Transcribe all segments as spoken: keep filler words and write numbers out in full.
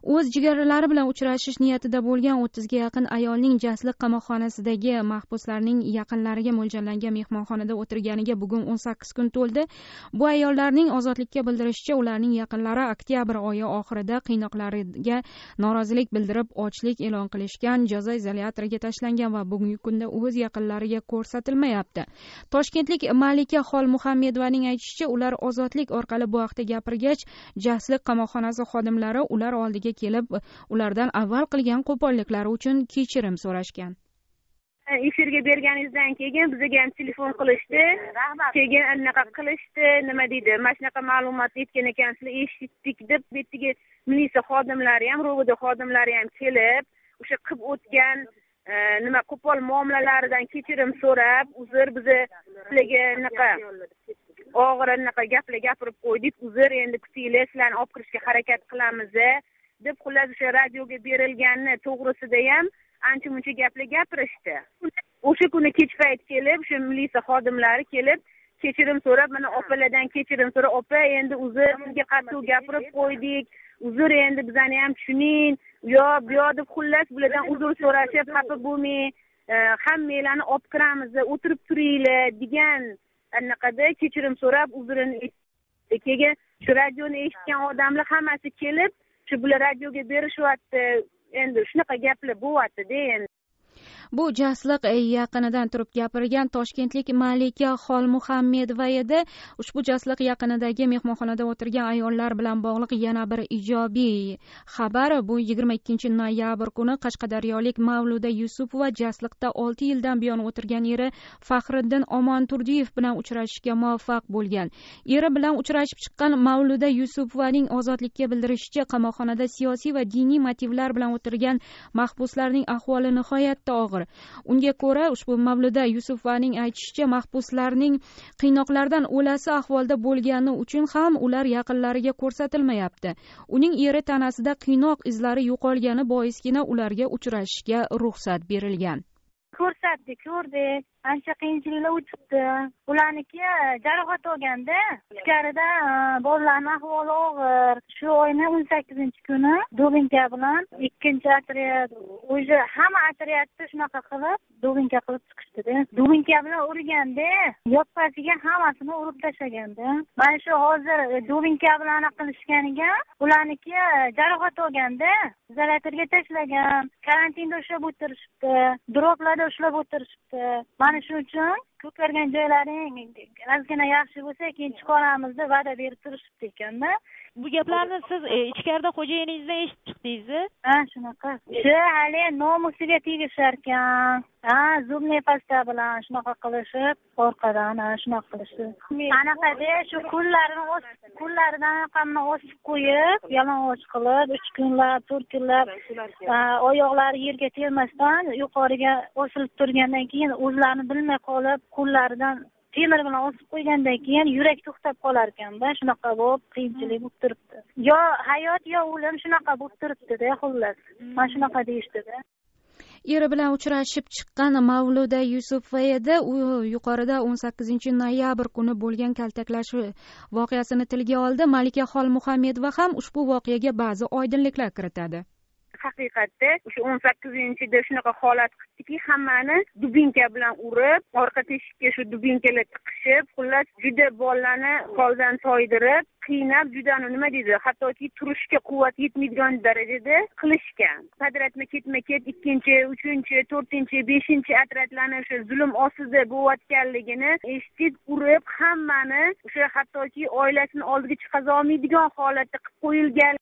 o'z jigarlari bilan uchrashish niyatida bo'lgan o'ttizga yaqin ayolning Jasliq qamoqxonasidagi mahbuslarning yaqinlariga mo'ljallangan mehmonxonada o'tirganiga bugun o'n sakkiz kun to'ldi. Bu ayollarning ozodlikka bildirishicha, ularning yaqinlari oktyabr oyi oxirida qiynoqlariga norozilik bildirib ochlik e'lon qilishgan, jazo izolyatoriga tashlangan va bugungi kunda o'z yaqinlariga ko'rsatilmayapti. Toshkentlik Malika Xolmuhammedovaning aytishicha, ular ozodlik orqali bu haqda gapirgach, Jasliq qamoqxonasi xodimlari ular oldiga kelib, ulardan avval qilgan qo'polliklari uchun kechirim so'rashgan. Efirga berganingizdan keyin bizga ham telefon qilishdi. Keyin anaqa qilishdi, nima deydi? Mana shunaqa ma'lumot aytgan ekansizlar, eshitdik deb, bu yerga militsiya xodimlari ham, ro'vida xodimlari ham kelib, o'sha qilib o'tgan nima qo'pol muomalalaridan kechirim so'rab, uzr bizni sizlarga anaqa og'ir anaqa gaplar gapirib qo'ydik, uzr, endi kutinglar, sizlarni olib kirishga harakat qilamiz deb, xullas o'sha radioga berilganni to'g'risida ham ancha muncha gaplar gapirishdi. O'sha kuni kech payt kelib, o'sha militsiya xodimlari kelib, kechirim so'rab, mana opalardan kechirim so'rab, opa, endi uzr, sizga qattiq gapirib qo'ydik, uzr, endi bizani ham tushuning, yo bu yo deb, xullas bulardan uzr so'rashib, xafa bo'lmang, hammanglarni olib kiramiz, o'tirib turinglar degan anaqada kechirim so'rab, uzrini aytdi. Keyin shu radioni eshitgan odamlar hammasi kelib, shu bular radioga berishyapti, endi shunaqa gaplar bo'lyapti-da endi. Bu Jasliq yaqinidan turib gapirgan toshkentlik Malika Xolmuhammedova edi. Ushbu Jasliq yaqinidagi mehmonxonada o'tirgan ayollar bilan bog'liq yana bir ijobiy xabar. Bu yigirma ikkinchi noyabr kuni qashqadaryolik Mavluda Yusupova Jasliqda olti yildan buyon o'tirgan eri Faxriddin Omonturdiyev bilan uchrashishga muvaffaq bo'lgan. Eri bilan uchrashib chiqqan Mavluda Yusupovaning ozodlikka bildirishicha, qamoqxonada siyosiy va diniy motivlar bilan o'tirgan mahbuslarning ahvoli nihoyatda og'ir. Unga ko'ra, ushbu Mavluda Yusupovaning aytishicha, mahbuslarning qiynoqlardan o'lasi ahvolda bo'lgani uchun ham ular yaqinlariga ko'rsatilmayapti. Uning eri tanasida qiynoq izlari yo'qolgani boisgina ularga uchrashishga ruxsat berilgan. Ko'rsatdik, ko'rdik. Ancha qiyinchiliklar o'tibdi. Ularniki jarohat olganda, ichkarida bolalarning ahvoli og'ir. Shu oyning o'n sakkizinchi kuni Do'linka bilan ikkinchi otryad, o'zi hamma otryadni shunaqa qilib, Do'linka qilib chiqishdi-da. Do'linka bilan urganda, yoppasiga hammasini urib tashlaganda. Mana shu hozir Do'linka bilan qilishganiga, ularniki jarohat olganda izolyatorga tashlagan, karantinda ushlab o'tirishibdi, droglarda ushlab o'tirishibdi. Mana shu uchun ko'kargan joylaring ozgina yaxshi bo'lsa, keyin chiqaramiz deb va'da berib turishibdi ekanda. Bu gaplarni siz ichkarida xo'jayiningizdan eshitib chiqdingiz? Ha, shunaqa. Shu hali nomusiga tegishar ekan. Ha, zubni pasta bilan shunaqa qilishib, orqadan shunaqa qilishdi. Anaqada shu kunlarini o'sib, kunlaridan qamni o'sib qo'yib, yalang'och qilib, uch kunlab, to'rt kunlab oyoqlari yerga tegmasdan yuqoriga osilib turgandan keyin o'zlarini bilmay qolib, kunlaridan temir bilan osib qo'ygandan keyin yurak to'xtab qolar ekanda, shunaqa bo'lib qiyinchilik bo'lib turibdi. Yo hayot, yo o'lim shunaqa bo'lib turibdi-da, xullas. Mana shunaqa deyishdi-da. Eri bilan uchrashib chiqqan Mavluda Yusupova edi. U yuqorida o'n sakkizinchi noyabr kuni bo'lgan kaltaklash voqeasini tilga oldi. Malika Xolmuhammedova ham ushbu voqeaga ba'zi oydinliklar kiritadi. Haqiqatda o'sha o'n sakkizinchida shunaqa holat qildiki, hammani dubinka bilan urib, orqa teshikka shu dubinkalar tiqishib, xullas juda bolani holdan toydirib, qiynab, juda nima deydi, hattoki turishga quvvat yetmaydigan darajada qilishgan. Qadratma ketma-ket ikkinchi, uchinchi, to'rtinchi, beshinchi otryadlarni o'sha zulm ostida bo'layotganligini eshitib, urib, hammani o'sha hattoki oilasini oldiga chiqaza olmaydigan holatda qilib qo'yilgan.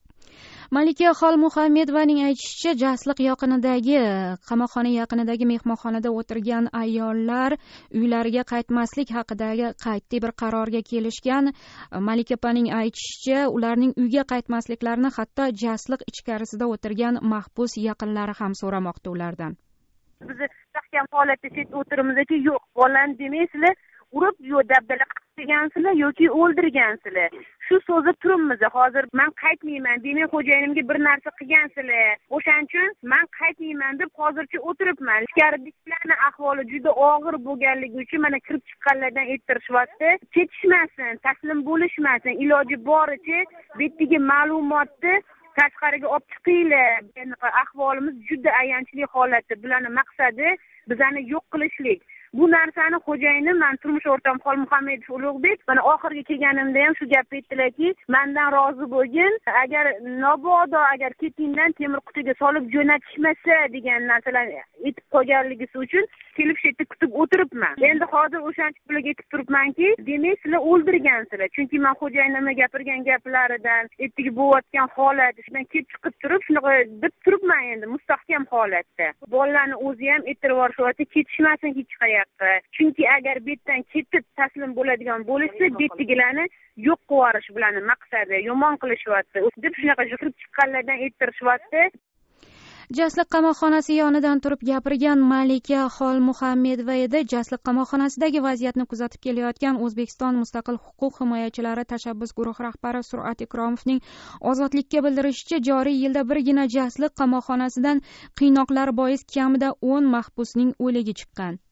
Malika Xolmuhammedovaning aytishicha, Jasliq yaqinidagi, qamoqxona yaqinidagi mehmonxonada o'tirgan ayollar uylariga qaytmaslik haqidagi qat'iy bir qarorga kelishgan. Malika opaning aytishicha, ularning uyga qaytmasliklarini hatto Jasliq ichkarisida o'tirgan mahbus yaqinlari ham so'ramoqda ulardan. Biz mustahkam holatda chetda o'tirimizki, yo'q, bolani demaysizlar, urib yo dabdala qilgansizlar yoki o'ldirgansizlar. Shu so'zda turibmiz. Hozir men qaytmayman, demay xo'jayinimga bir narsa qilgansizlar. O'shaning uchun men qaytmayman deb hozircha o'tiribman. Ichkaridagilarning ahvoli juda og'ir bo'lganligi uchun mana kirib chiqqanlardan aytirishyapti. Ketishmasin, taslim bo'lishmasin, iloji boricha bu yerdagi ma'lumotni tashqariga olib chiqinglar, ahvolimiz juda ayanchli holatda. Bularning maqsadi bizani yo'q qilishlik. Bu narsani xo'jayini men turmush o'rtam Xolmuhammedov Ulug'bek mana oxirgi kelganimda ham shu gapni aytdilarki, mendan rozi bo'lgin, agar mabodo agar ketingdan temir qutiga solib jo'natishmasa degan narsalar aytib qo'yganligisi uchun kelib shu yerda kutib o'tiribman. Endi hozir o'shancha pulga aytib turibmanki, demak sizlar o'ldirgansizlar. Chunki men xo'jayinimga gapirgan gaplaridan, ertaga bo'layotgan holat, shundan kelib chiqib turib, shunaqa deb turibman endi mustahkam holatda. Bolalarni o'zi ham aytib yuborishyapti, ketishmasin hech qayerga. Chunki agar betdan ketib taslim bo'ladigan bo'lsa, betdagilarni yo'q qilib yuborish bilan maqsadi, yomon qilishyapti. Deb shunaqa jihib chiqqanlardan aytirishyapti. Jasliq qamoqxonasi yonidan turib gapirgan Malika Xolmuhammedova edi. Jasliq qamoqxonasidagi vaziyatni kuzatib kelayotgan O'zbekiston mustaqil huquq himoyachilari tashabbus guruhi rahbari Surat Ikromovning Ozodlikka bildirishicha, joriy yilda birgina Jasliq qamoqxonasidan qiynoqlar bois kamida o'n mahbusning o'ligi chiqqan.